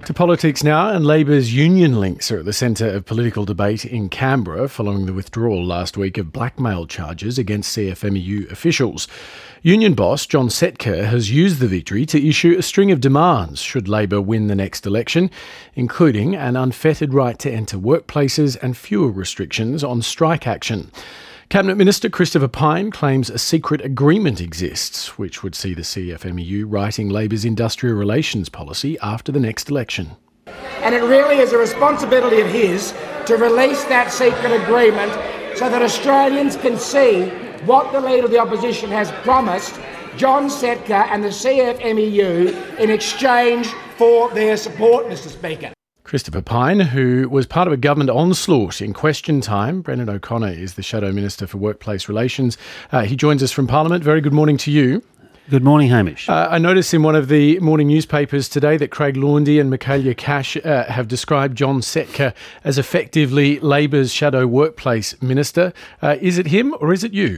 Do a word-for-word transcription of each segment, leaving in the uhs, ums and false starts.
To politics now, and Labor's union links are at the centre of political debate in Canberra following the withdrawal last week of blackmail charges against C F M E U officials. Union boss John Setka has used the victory to issue a string of demands should Labor win the next election, including an unfettered right to enter workplaces and fewer restrictions on strike action. Cabinet Minister Christopher Pyne claims a secret agreement exists, which would see the C F M E U writing Labor's industrial relations policy after the next election. And it really is a responsibility of his to release that secret agreement so that Australians can see what the Leader of the Opposition has promised John Setka and the C F M E U in exchange for their support, Mister Speaker. Christopher Pyne, who was part of a government onslaught in Question Time. Brendan O'Connor is the Shadow Minister for Workplace Relations. Uh, he joins us from Parliament. Very good morning to you. Good morning, Hamish. Uh, I noticed in one of the morning newspapers today that Craig Laundy and Michaelia Cash uh, have described John Setka as effectively Labor's Shadow Workplace Minister. Uh, is it him or is it you?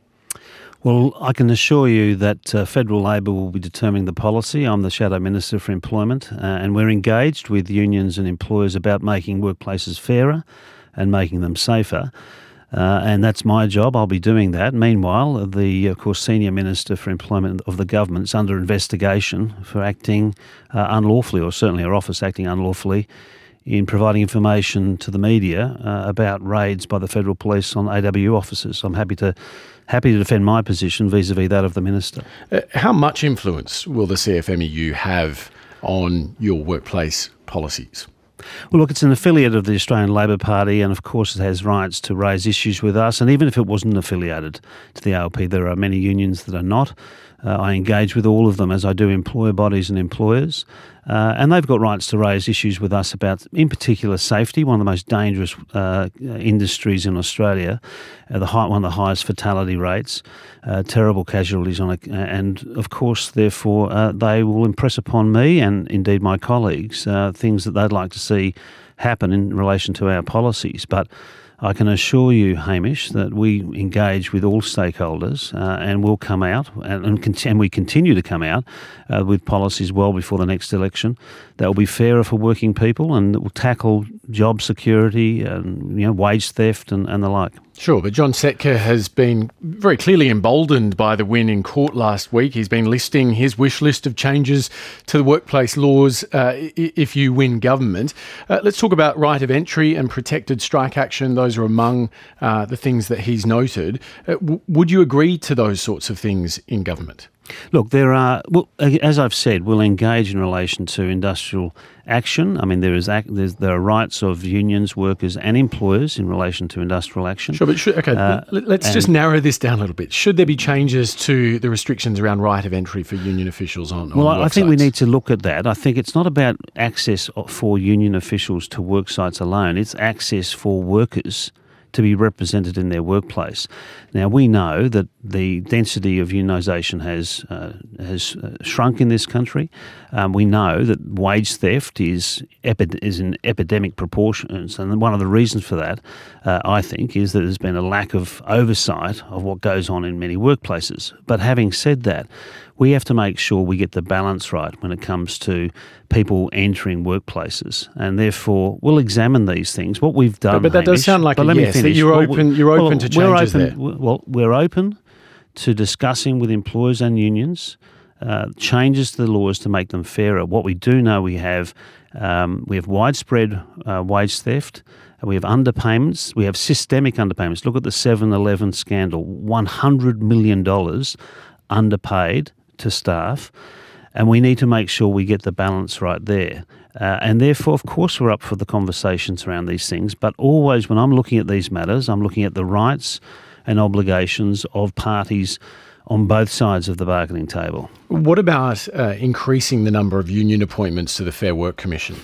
Well, I can assure you that uh, Federal Labor will be determining the policy. I'm the Shadow Minister for Employment, uh, and we're engaged with unions and employers about making workplaces fairer and making them safer. Uh, and that's my job. I'll be doing that. Meanwhile, the, of course, Senior Minister for Employment of the government is under investigation for acting uh, unlawfully, or certainly her office acting unlawfully, in providing information to the media uh, about raids by the Federal Police on A W U officers. I'm happy to happy to defend my position vis-a-vis that of the Minister. Uh, how much influence will the C F M E U have on your workplace policies? Well, look, it's an affiliate of the Australian Labor Party, and of course it has rights to raise issues with us. And even if it wasn't affiliated to the A L P, there are many unions that are not. Uh, I engage with all of them, as I do employer bodies and employers. Uh, and they've got rights to raise issues with us about, in particular, safety, one of the most dangerous uh, industries in Australia, uh, the high, one of the highest fatality rates, uh, terrible casualties on it. And, of course, therefore, uh, they will impress upon me and, indeed, my colleagues, uh, things that they'd like to see happen in relation to our policies. But I can assure you, Hamish, that we engage with all stakeholders uh, and will come out, and, and, con- and we continue to come out uh, with policies well before the next election that will be fairer for working people and that will tackle job security and, you know, wage theft and, and the like. Sure, but John Setka has been very clearly emboldened by the win in court last week. He's been listing his wish list of changes to the workplace laws uh, if you win government. Uh, let's talk about right of entry and protected strike action. Those are among uh, the things that he's noted. Uh, w- would you agree to those sorts of things in government? Look, there are, well, as I've said, we'll engage in relation to industrial action. I mean, there is there's, there are rights of unions, workers and employers in relation to industrial action. Sure, but should, okay, uh, let's just narrow this down a little bit. Should there be changes to the restrictions around right of entry for union officials on, on Well, work I think sites? we need to look at that. I think it's not about access for union officials to work sites alone. It's access for workers to be represented in their workplace. Now, we know that the density of unionisation has uh, has uh, shrunk in this country. Um, we know that wage theft is epi- is in epidemic proportions, and one of the reasons for that, uh, I think, is that there's been a lack of oversight of what goes on in many workplaces. But having said that, we have to make sure we get the balance right when it comes to people entering workplaces, and therefore we'll examine these things. What we've done, but, but that Hamish, does sound like but a let yes. me finish. That you're well, open. You're open well, to we're changes open, there. Well, we're open to discussing with employers and unions uh, changes to the laws to make them fairer. What we do know, we have um, we have widespread uh, wage theft. We have underpayments. We have systemic underpayments. Look at the seven eleven scandal: one hundred million dollars underpaid to staff, and we need to make sure we get the balance right there. Uh, and therefore, of course, we're up for the conversations around these things, but always when I'm looking at these matters, I'm looking at the rights and obligations of parties on both sides of the bargaining table. What about uh, increasing the number of union appointments to the Fair Work Commission?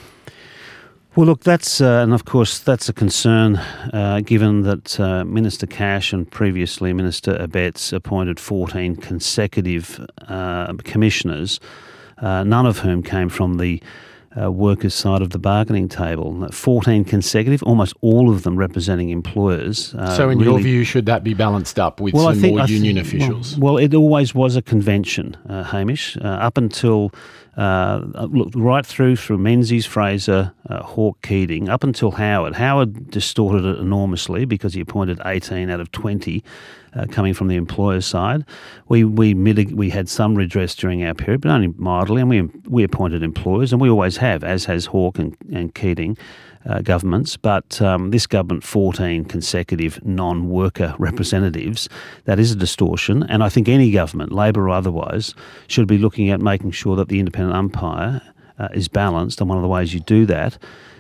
Well, look, that's, uh, and of course, that's a concern uh, given that uh, Minister Cash and previously Minister Abetz appointed fourteen consecutive uh, commissioners, uh, none of whom came from the uh, workers' side of the bargaining table. fourteen consecutive, almost all of them representing employers. Uh, so in really, your view, should that be balanced up with well, some I think, more I union think, officials? Well, well, it always was a convention, uh, Hamish, uh, up until Uh, look, right through through Menzies, Fraser, uh, Hawke, Keating, up until Howard. Howard distorted it enormously because he appointed eighteen out of twenty uh, coming from the employer's side. We we mitig- we had some redress during our period, but only mildly, and we we appointed employers, and we always have, as has Hawke and, and Keating. Uh, governments, but um, this government, fourteen consecutive non-worker representatives, that is a distortion, and I think any government, Labor or otherwise, should be looking at making sure that the independent umpire uh, is balanced, and one of the ways you do that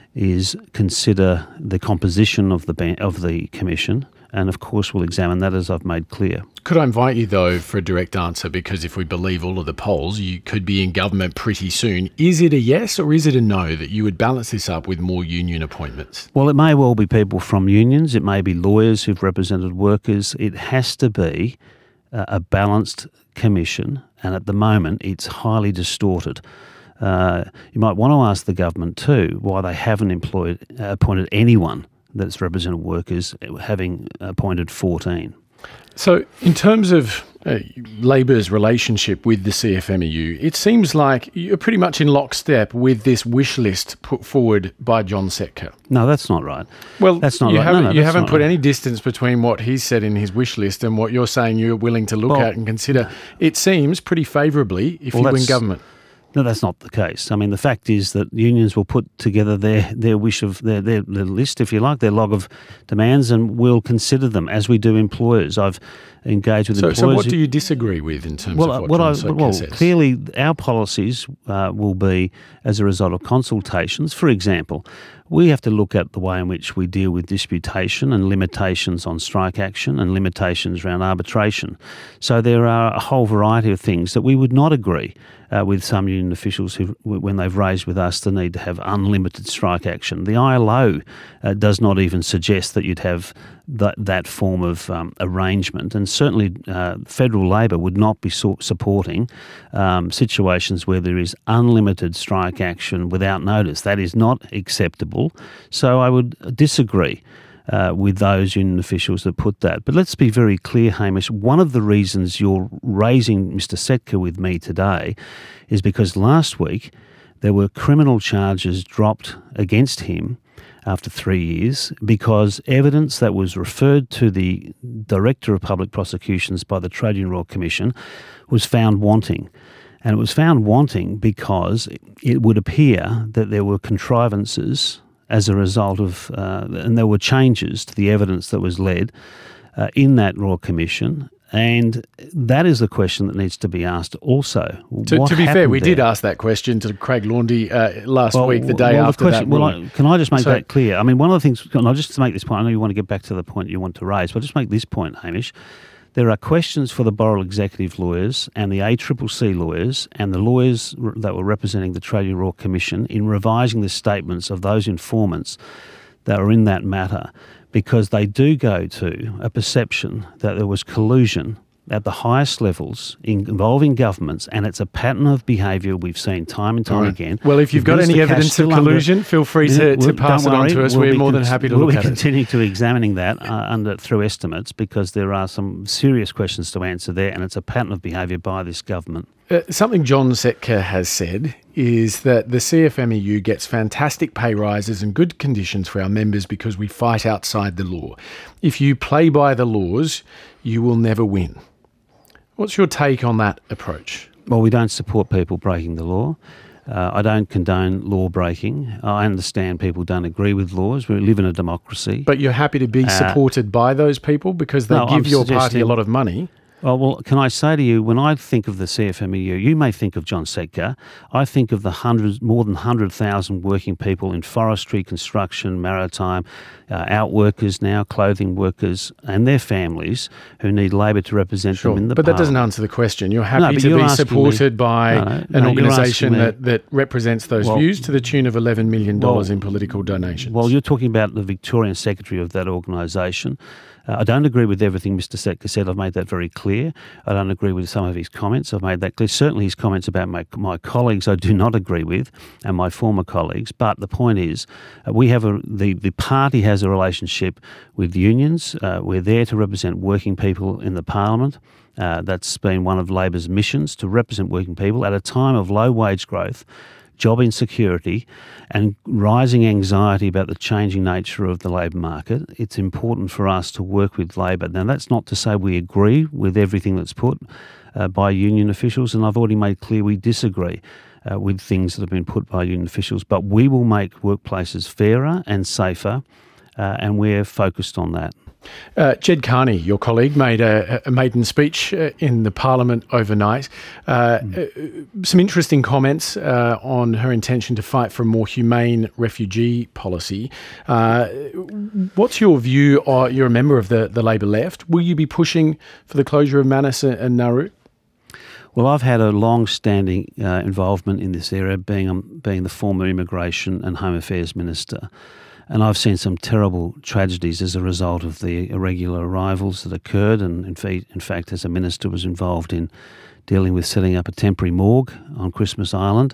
is consider the composition of the ban- of the commission, and of course we'll examine that, as I've made clear. Could I invite you, though, for a direct answer? Because if we believe all of the polls, you could be in government pretty soon. Is it a yes or is it a no that you would balance this up with more union appointments? Well, it may well be people from unions. It may be lawyers who've represented workers. It has to be uh, a balanced commission, and at the moment it's highly distorted. Uh, you might want to ask the government too why they haven't employed uh, appointed anyone that's represented workers, having appointed fourteen. So in terms of uh, Labor's relationship with the C F M E U, it seems like you're pretty much in lockstep with this wish list put forward by John Setka. No, that's not right. Well, that's not you right. haven't, no, no, you haven't put right. any distance between what he's said in his wish list and what you're saying you're willing to look well, at and consider. It seems pretty favourably if well, you win government. No, that's not the case. I mean, the fact is that unions will put together their, their wish of their, their their list, if you like, their log of demands, and we'll consider them as we do employers. I've engaged with so, employers. So, what do you disagree with in terms well, of what, what John I, Setka well, says? Clearly, our policies uh, will be as a result of consultations. For example, we have to look at the way in which we deal with disputation and limitations on strike action and limitations around arbitration. So there are a whole variety of things that we would not agree uh, with some union officials who, when they've raised with us the need to have unlimited strike action. The I L O uh, does not even suggest that you'd have that, that form of um, arrangement, and certainly uh, federal Labor would not be so- supporting um, situations where there is unlimited strike action without notice. That is not acceptable. So I would disagree uh, with those union officials that put that. But let's be very clear, Hamish, one of the reasons you're raising Mister Setka with me today is because last week there were criminal charges dropped against him after three years because evidence that was referred to the Director of Public Prosecutions by the Trade Union Royal Commission was found wanting. And it was found wanting because it would appear that there were contrivances as a result of, uh, and there were changes to the evidence that was led uh, in that Royal Commission. And that is the question that needs to be asked also. To, to be fair, we there? did ask that question to Craig Laundy uh, last well, week, the day well, after the question, that. Well, I, can I just make so, that clear? I mean, one of the things, and I'll just to make this point, I know you want to get back to the point you want to raise, but I'll just make this point, Hamish. There are questions for the Boral Executive lawyers and the A C C C lawyers and the lawyers that were representing the Trade Union Royal Commission in revising the statements of those informants that are in that matter, because they do go to a perception that there was collusion at the highest levels involving governments, and it's a pattern of behaviour we've seen time and time right. again. Well, if you've got any evidence of collusion, under, feel free to, to pass it on to us. We'll We're more con- than happy to we'll look at at it. We'll continue to examining that uh, under through estimates, because there are some serious questions to answer there, and it's a pattern of behaviour by this government. Uh, something John Setka has said is that the C F M E U gets fantastic pay rises and good conditions for our members because we fight outside the law. If you play by the laws, you will never win. What's your take on that approach? Well, we don't support people breaking the law. Uh, I don't condone law breaking. I understand people don't agree with laws. We live in a democracy. But you're happy to be uh, supported by those people because they no, give I'm your party a lot of money? Oh, well, can I say to you, when I think of the C F M E U, you may think of John Setka. I think of the hundreds, more than one hundred thousand working people in forestry, construction, maritime, uh, outworkers now, clothing workers, and their families who need Labor to represent sure. them in the But parliament. that doesn't answer the question. You're happy no, to you're be supported me, by no, no, an no, organisation me, that, that represents those well, views to the tune of eleven million dollars well, in political donations. Well, you're talking about the Victorian Secretary of that organisation. Uh, I don't agree with everything Mister Setka said. I've made that very clear. I don't agree with some of his comments. I've made that clear. Certainly his comments about my, my colleagues I do not agree with, and my former colleagues. But the point is, uh, we have a the, the party has a relationship with unions. Uh, we're there to represent working people in the parliament. Uh, that's been one of Labor's missions, to represent working people at a time of low wage growth, job insecurity and rising anxiety about the changing nature of the labour market. It's important for us to work with Labor. Now, that's not to say we agree with everything that's put uh, by union officials, and I've already made clear we disagree uh, with things that have been put by union officials, but we will make workplaces fairer and safer, uh, and we're focused on that. Uh, Ged Kearney, your colleague, made a, a maiden speech uh, in the Parliament overnight. Uh, mm. uh, some interesting comments uh, on her intention to fight for a more humane refugee policy. Uh, what's your view? Or you're a member of the, the Labor left. Will you be pushing for the closure of Manus and Nauru? Well, I've had a long-standing uh, involvement in this area, being um, being the former Immigration and Home Affairs Minister. And I've seen some terrible tragedies as a result of the irregular arrivals that occurred. And in fact, in fact, as a minister, was involved in dealing with setting up a temporary morgue on Christmas Island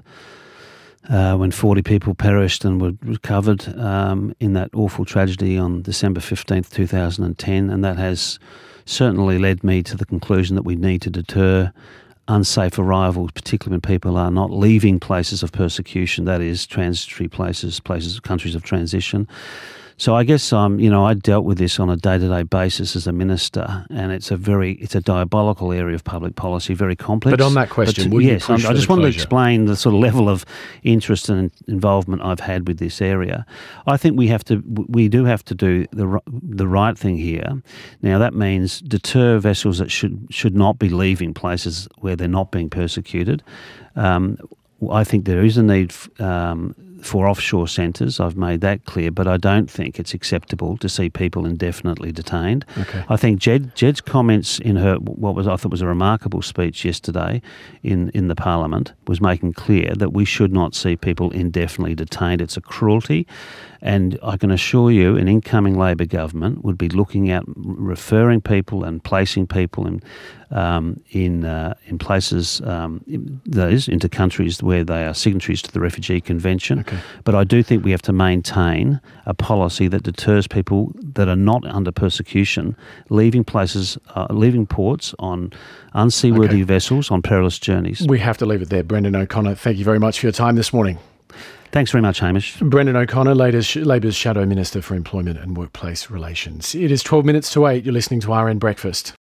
uh, when forty people perished and were recovered um, in that awful tragedy on December fifteenth, two thousand ten. And that has certainly led me to the conclusion that we need to deter unsafe arrivals, particularly when people are not leaving places of persecution, that is, transitory places, places, countries of transition. So I guess um, you know, I dealt with this on a day-to-day basis as a minister, and it's a very, it's a diabolical area of public policy, very complex. But on that question, but, would yes, you push I for just the wanted to closure? explain the sort of level of interest and involvement I've had with this area. I think we have to, we do have to do the the right thing here. Now that means deter vessels that should should not be leaving places where they're not being persecuted. Um, I think there is a need f- um, for offshore centres. I've made that clear, but I don't think it's acceptable to see people indefinitely detained. Okay. I think Ged, Jed's comments in her, what was I thought was a remarkable speech yesterday in, in the Parliament, was making clear that we should not see people indefinitely detained. It's a cruelty. And I can assure you an incoming Labor government would be looking at referring people and placing people in um, in uh, in places, um, in those into countries where they are signatories to the Refugee Convention. Okay. But I do think we have to maintain a policy that deters people that are not under persecution leaving places, uh, leaving ports on unseaworthy Okay. vessels on perilous journeys. We have to leave it there. Brendan O'Connor, thank you very much for your time this morning. Thanks very much, Hamish. Brendan O'Connor, Labor's Shadow Minister for Employment and Workplace Relations. It is twelve minutes to eight. You're listening to R N Breakfast.